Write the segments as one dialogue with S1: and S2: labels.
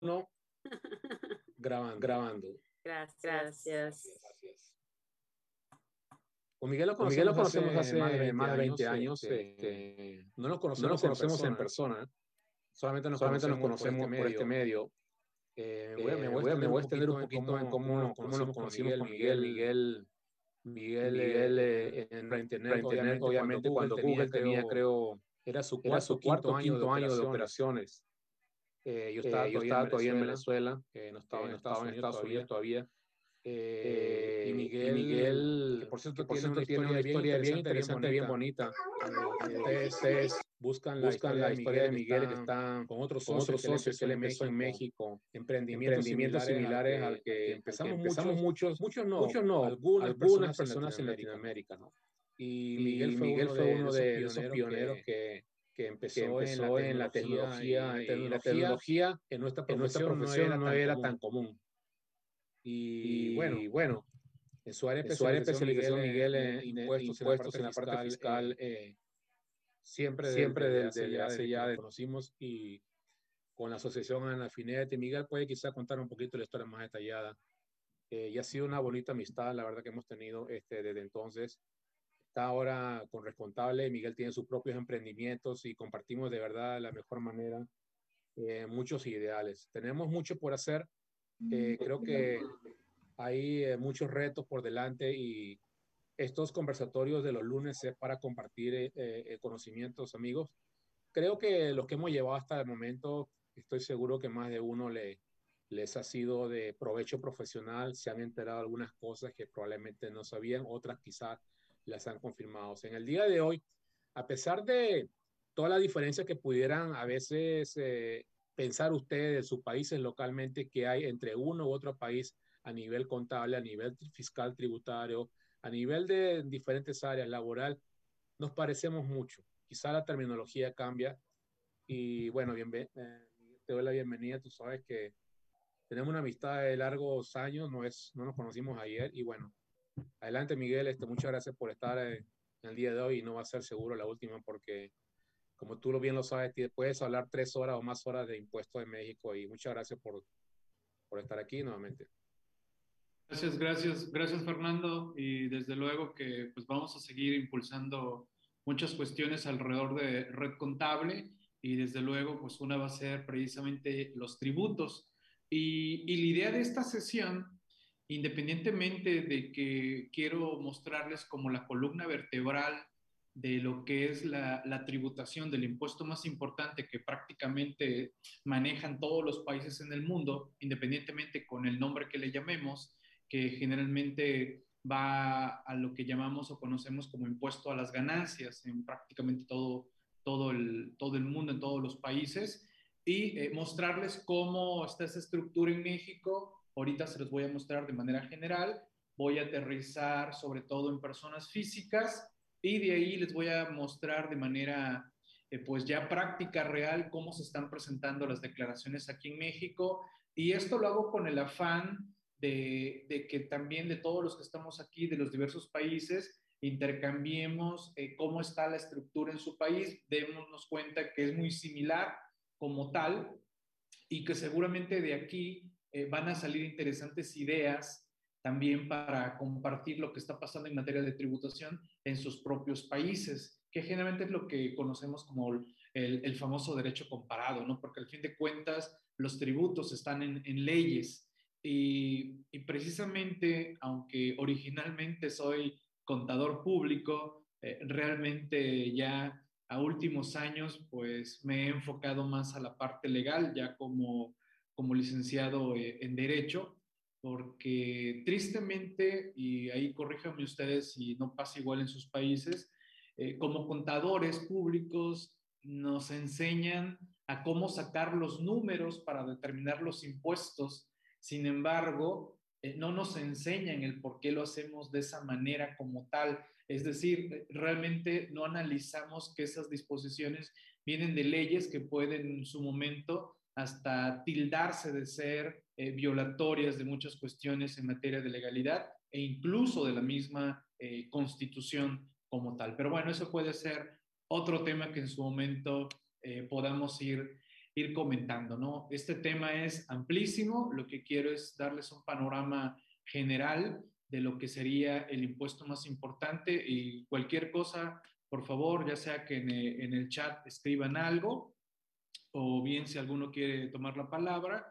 S1: No, grabando.
S2: Gracias.
S1: Gracias. Con Miguel
S3: Con Miguel lo conocemos
S1: hace más de 20
S3: años.
S1: años. No nos
S3: No lo
S1: conocemos
S3: conocemos en persona,
S1: solamente nos
S3: solamente nos
S1: conocemos
S3: conocemos por este medio.
S1: Me voy
S3: Me voy a extender un
S1: en
S3: poquito en
S1: cómo
S3: cómo nos
S1: con
S3: conocimos con
S1: Miguel
S3: en
S1: para internet,
S3: obviamente cuando Google tenía, creo,
S1: era su
S3: era su cuarto o quinto año de
S1: operaciones.
S3: operaciones.
S1: Yo
S3: Yo estaba todavía en Venezuela,
S1: no
S3: no estaba en Estados Unidos todavía.
S1: Y
S3: Y Miguel,
S1: que
S3: que por
S1: tiene
S3: cierto tiene una historia bien interesante, bien bonita. Ustedes
S1: buscan
S3: buscan la historia de Miguel, que está
S1: con otros
S3: con otros socios que él
S1: en
S3: empezó en México,
S1: emprendimientos
S3: emprendimientos similares al que empezamos muchos no, algunas personas en Latinoamérica, ¿no?
S1: Y
S3: Y Miguel fue uno de esos pioneros que empezó en la tecnología, y la tecnología
S1: en
S3: en nuestra profesión no era tan común. Y bueno,
S1: en su área
S3: en su área de especialización, Miguel
S1: en
S3: en impuestos, en la parte fiscal,
S1: siempre
S3: siempre
S1: desde
S3: hace
S1: hace
S3: ya
S1: ya
S3: de
S1: nos conocimos, y con la asociación Ana Finete. Miguel puede quizá contar un poquito la historia más detallada. Y ha sido una bonita amistad, la verdad, que hemos tenido desde entonces. Está ahora con Rescontable. Miguel tiene sus propios emprendimientos y compartimos de verdad de la mejor manera muchos ideales. Tenemos mucho por hacer. Creo que hay muchos retos por delante, y estos conversatorios de los lunes es para compartir conocimientos, amigos. Creo que los que hemos llevado hasta el momento, estoy seguro que más de uno les ha sido de provecho profesional. Se han enterado algunas cosas que probablemente no sabían, otras quizás las han confirmado. En el día de hoy, a pesar de todas las diferencias que pudieran a veces pensar ustedes de sus países localmente, que hay entre uno u otro país a nivel contable, a nivel fiscal, tributario, a nivel de diferentes áreas laboral, nos parecemos mucho. Quizá la terminología cambia. Y bueno, te doy la bienvenida. Tú sabes que tenemos una amistad de largos años, no nos conocimos ayer. Y bueno, adelante, Miguel. Muchas gracias por estar en el día de hoy, y no va a ser seguro la última, porque como tú bien lo sabes, puedes hablar 3 horas o más horas de impuestos de México. Y muchas gracias por estar aquí nuevamente.
S2: Gracias Fernando, y desde luego que pues vamos a seguir impulsando muchas cuestiones alrededor de Red Contable, y desde luego pues una va a ser precisamente los tributos, y la idea de esta sesión, independientemente de que quiero mostrarles como la columna vertebral de lo que es la tributación del impuesto más importante que prácticamente manejan todos los países en el mundo, independientemente con el nombre que le llamemos, que generalmente va a lo que llamamos o conocemos como impuesto a las ganancias en prácticamente todo el mundo, en todos los países, y mostrarles cómo está esa estructura en México. Ahorita se los voy a mostrar de manera general, voy a aterrizar sobre todo en personas físicas, y de ahí les voy a mostrar de manera pues ya práctica, real, cómo se están presentando las declaraciones aquí en México. Y esto lo hago con el afán de que también de todos los que estamos aquí, de los diversos países, intercambiemos cómo está la estructura en su país, démonos cuenta que es muy similar como tal, y que seguramente de aquí van a salir interesantes ideas también para compartir lo que está pasando en materia de tributación en sus propios países, que generalmente es lo que conocemos como el famoso derecho comparado, ¿no? Porque al fin de cuentas los tributos están en leyes, y precisamente, aunque originalmente soy contador público, realmente ya a últimos años pues me he enfocado más a la parte legal, ya como licenciado en Derecho, porque tristemente, y ahí corríjanme ustedes si no pasa igual en sus países, como contadores públicos nos enseñan a cómo sacar los números para determinar los impuestos. Sin embargo, no nos enseñan el por qué lo hacemos de esa manera como tal. Es decir, realmente no analizamos que esas disposiciones vienen de leyes que pueden en su momento hasta tildarse de ser violatorias de muchas cuestiones en materia de legalidad e incluso de la misma constitución como tal. Pero bueno, eso puede ser otro tema que en su momento podamos ir ir comentando, ¿no? Este tema es amplísimo, lo que quiero es darles un panorama general de lo que sería el impuesto más importante y cualquier cosa, por favor, ya sea que en el chat escriban algo o bien si alguno quiere tomar la palabra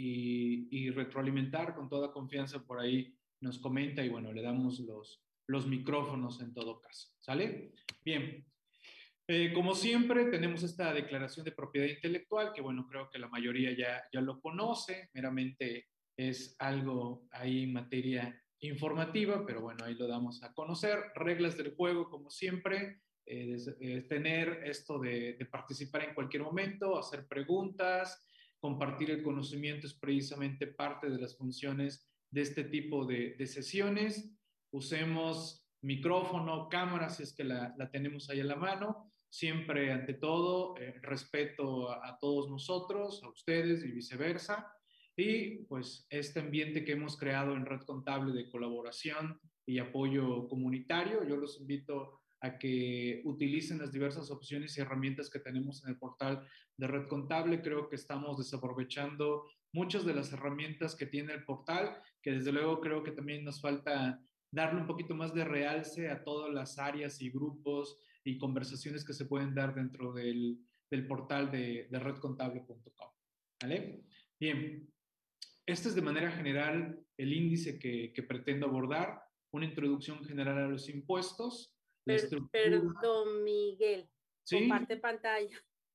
S2: y retroalimentar con toda confianza por ahí nos comenta y bueno, le damos los micrófonos en todo caso, ¿sale? Bien, como siempre tenemos esta declaración de propiedad intelectual que bueno, creo que la mayoría ya lo conoce, meramente es algo ahí en materia informativa, pero bueno, ahí lo damos a conocer. Reglas del juego, como siempre, tener esto de participar en cualquier momento, hacer preguntas, compartir el conocimiento es precisamente parte de las funciones de este tipo de sesiones. Usemos micrófono, cámara, si es que la tenemos ahí a la mano. Siempre, ante todo, respeto a todos nosotros, a ustedes y viceversa. Y pues este ambiente que hemos creado en Red Contable de colaboración y apoyo comunitario, yo los invito a que utilicen las diversas opciones y herramientas que tenemos en el portal de Red Contable. Creo que estamos desaprovechando muchas de las herramientas que tiene el portal, que desde luego creo que también nos falta darle un poquito más de realce a todas las áreas y grupos y conversaciones que se pueden dar dentro del portal de redcontable.com. ¿Vale? Bien, este es de manera general el índice que pretendo abordar, una introducción general a los impuestos.
S4: Perdón, Miguel.
S2: ¿Sí?
S4: Comparte pantalla.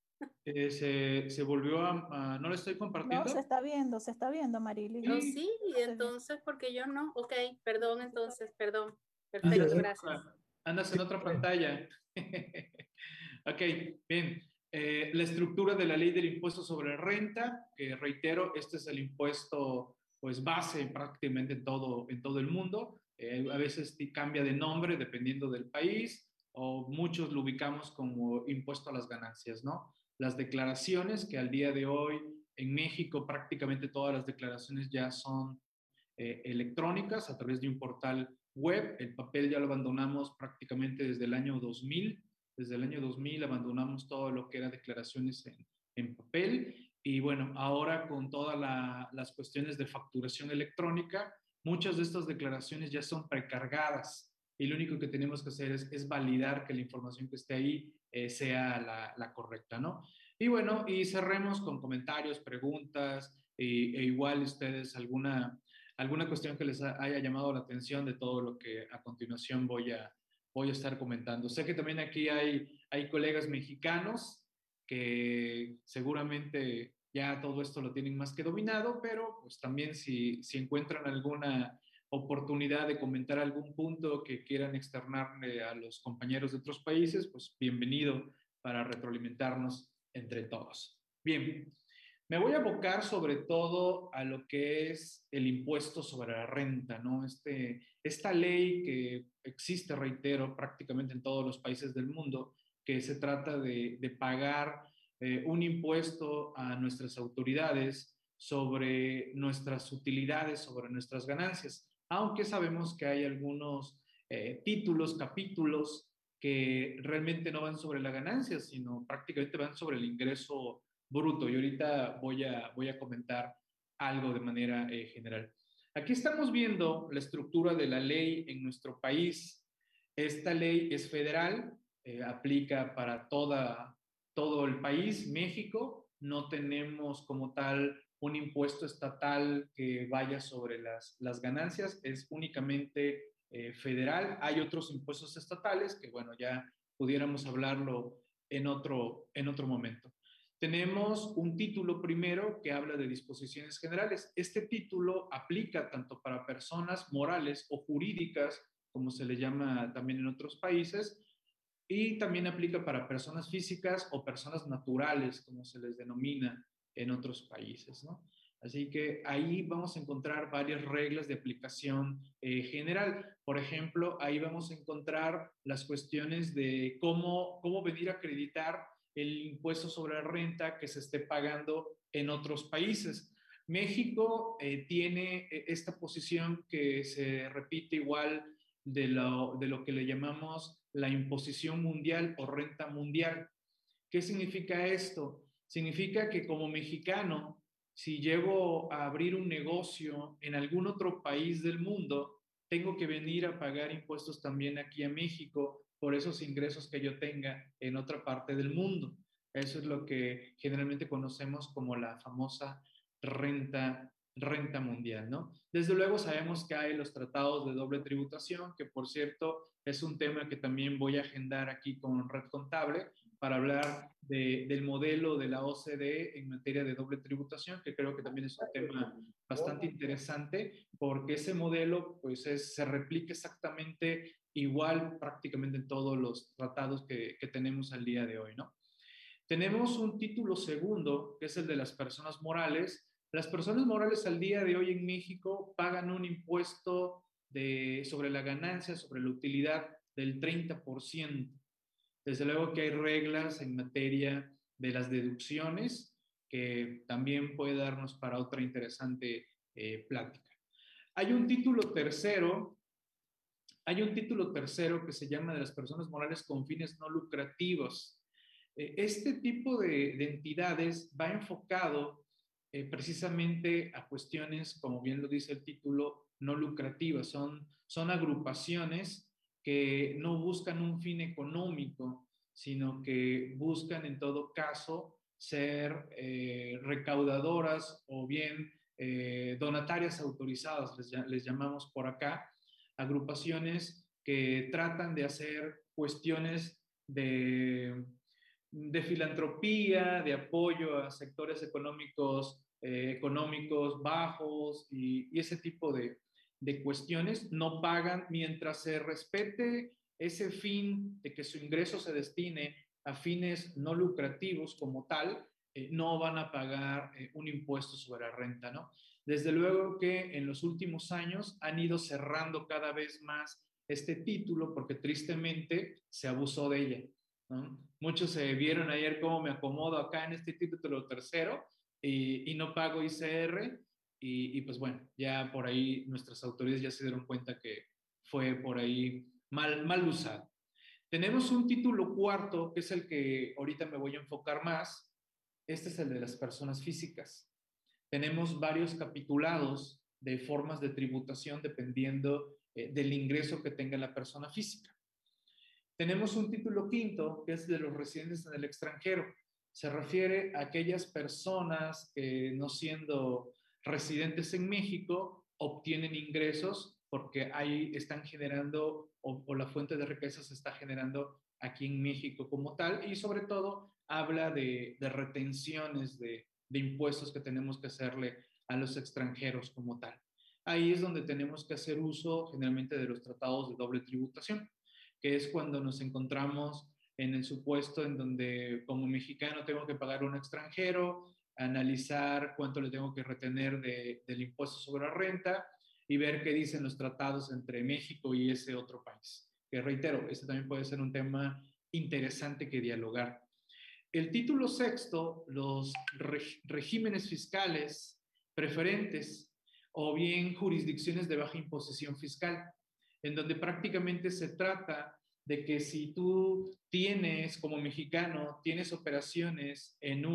S2: Se volvió ¿no lo estoy compartiendo?
S5: No, se está viendo, Marily.
S4: Oh, sí, y entonces, porque yo no. Ok, perdón, entonces, perdón. Perfecto, gracias.
S2: Andas en otra pantalla. Ok, bien. La estructura de la ley del impuesto sobre renta, que reitero, este es el impuesto pues base prácticamente en todo el mundo. A veces cambia de nombre dependiendo del país o muchos lo ubicamos como impuesto a las ganancias, ¿no? Las declaraciones que al día de hoy en México prácticamente todas las declaraciones ya son electrónicas a través de un portal web. El papel ya lo abandonamos prácticamente desde el año 2000. Desde el año 2000 abandonamos todo lo que era declaraciones en papel y bueno, ahora con todas las cuestiones de facturación electrónica, muchas de estas declaraciones ya son precargadas y lo único que tenemos que hacer es validar que la información que esté ahí sea la correcta, ¿no? Y bueno, y cerremos con comentarios, preguntas e igual ustedes alguna cuestión que les haya llamado la atención de todo lo que a continuación voy a estar comentando. Sé que también aquí hay colegas mexicanos que seguramente ya todo esto lo tienen más que dominado, pero pues también si encuentran alguna oportunidad de comentar algún punto que quieran externarle a los compañeros de otros países, pues bienvenido para retroalimentarnos entre todos. Bien, me voy a abocar sobre todo a lo que es el impuesto sobre la renta, ¿no? Esta ley que existe, reitero, prácticamente en todos los países del mundo, que se trata de pagar un impuesto a nuestras autoridades sobre nuestras utilidades, sobre nuestras ganancias, aunque sabemos que hay algunos títulos, capítulos que realmente no van sobre la ganancia, sino prácticamente van sobre el ingreso bruto. Y ahorita voy a comentar algo de manera general. Aquí estamos viendo la estructura de la ley en nuestro país. Esta ley es federal, aplica para todo el país. México no tenemos como tal un impuesto estatal que vaya sobre las ganancias, es únicamente federal. Hay otros impuestos estatales que, bueno, ya pudiéramos hablarlo en otro momento. Tenemos un título primero que habla de disposiciones generales. Este título aplica tanto para personas morales o jurídicas, como se le llama también en otros países, y también aplica para personas físicas o personas naturales, como se les denomina en otros países, ¿no? Así que ahí vamos a encontrar varias reglas de aplicación general. Por ejemplo, ahí vamos a encontrar las cuestiones de cómo venir a acreditar el impuesto sobre la renta que se esté pagando en otros países. México tiene esta posición que se repite igual de lo que le llamamos la imposición mundial o renta mundial. ¿Qué significa esto? Significa que como mexicano, si llego a abrir un negocio en algún otro país del mundo, tengo que venir a pagar impuestos también aquí a México por esos ingresos que yo tenga en otra parte del mundo. Eso es lo que generalmente conocemos como la famosa renta mundial, ¿no? Desde luego sabemos que hay los tratados de doble tributación, que por cierto es un tema que también voy a agendar aquí con Red Contable para hablar del modelo de la OCDE en materia de doble tributación, que creo que también es un tema bastante interesante, porque ese modelo pues se replica exactamente igual prácticamente en todos los tratados que tenemos al día de hoy, ¿no? Tenemos un título segundo, que es el de las personas morales. Las personas morales al día de hoy en México pagan un impuesto sobre la ganancia, sobre la utilidad del 30%. Desde luego que hay reglas en materia de las deducciones que también puede darnos para otra interesante plática. Hay un título tercero que se llama de las personas morales con fines no lucrativos. Este tipo de entidades va enfocado precisamente a cuestiones, como bien lo dice el título, no lucrativas. Son agrupaciones que no buscan un fin económico, sino que buscan en todo caso ser recaudadoras o bien donatarias autorizadas, les llamamos por acá, agrupaciones que tratan de hacer cuestiones de filantropía, de apoyo a sectores económicos bajos y ese tipo de cuestiones. No pagan mientras se respete ese fin de que su ingreso se destine a fines no lucrativos como tal, no van a pagar un impuesto sobre la renta, ¿no? Desde luego que en los últimos años han ido cerrando cada vez más este título porque tristemente se abusó de ella, ¿no? Muchos se vieron ayer cómo me acomodo acá en este título tercero y no pago ICR y pues bueno, ya por ahí nuestras autoridades ya se dieron cuenta que fue por ahí mal usado. Tenemos un título cuarto, que es el que ahorita me voy a enfocar más. Este es el de las personas físicas. Tenemos varios capitulados de formas de tributación dependiendo del ingreso que tenga la persona física. Tenemos un título quinto, que es de los residentes en el extranjero. Se refiere a aquellas personas que, no siendo residentes en México, obtienen ingresos porque ahí están generando o la fuente de riqueza se está generando aquí en México como tal, y sobre todo habla de retenciones de impuestos que tenemos que hacerle a los extranjeros como tal. Ahí es donde tenemos que hacer uso generalmente de los tratados de doble tributación, que es cuando nos encontramos en el supuesto en donde como mexicano tengo que pagar a un extranjero, analizar cuánto le tengo que retener del impuesto sobre la renta y ver qué dicen los tratados entre México y ese otro país. Que reitero, este también puede ser un tema interesante que dialogar. El título sexto, los regímenes fiscales preferentes o bien jurisdicciones de baja imposición fiscal, en donde prácticamente se trata de que si tú tienes, como mexicano, tienes operaciones en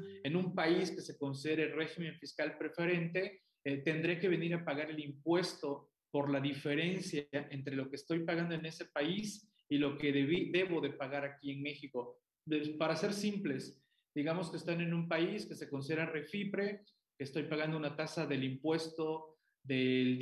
S2: un país que se considere régimen fiscal preferente, tendré que venir a pagar el impuesto por la diferencia entre lo que estoy pagando en ese país y lo que debo de pagar aquí en México. Para ser simples, digamos que están en un país que se considera REFIPRE, que estoy pagando una tasa del impuesto del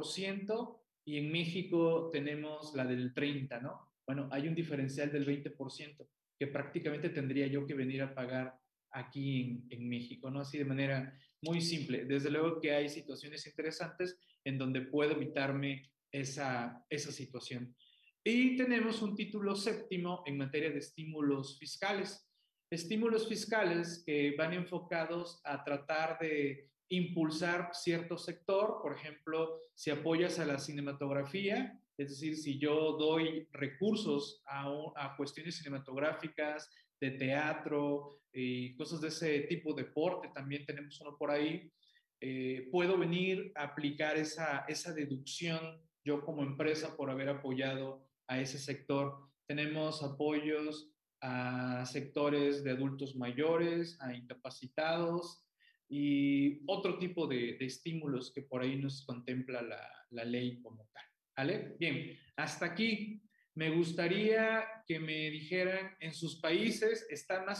S2: 10%, y en México tenemos la del 30%, ¿no? Bueno, hay un diferencial del 20% que prácticamente tendría yo que venir a pagar aquí en México, ¿no? Así de manera muy simple. Desde luego que hay situaciones interesantes en donde puedo evitarme esa situación. Y tenemos un título séptimo en materia de estímulos fiscales. Estímulos fiscales que van enfocados a tratar de impulsar cierto sector. Por ejemplo, si apoyas a la cinematografía, es decir, si yo doy recursos a cuestiones cinematográficas, de teatro y cosas de ese tipo, deporte, también tenemos uno por ahí, puedo venir a aplicar esa deducción yo como empresa por haber apoyado a ese sector. Tenemos apoyos a sectores de adultos mayores, a incapacitados y otro tipo de estímulos que por ahí nos contempla la ley como tal. ¿Vale? Bien, hasta aquí. Me gustaría que me dijeran, en sus países, ¿están más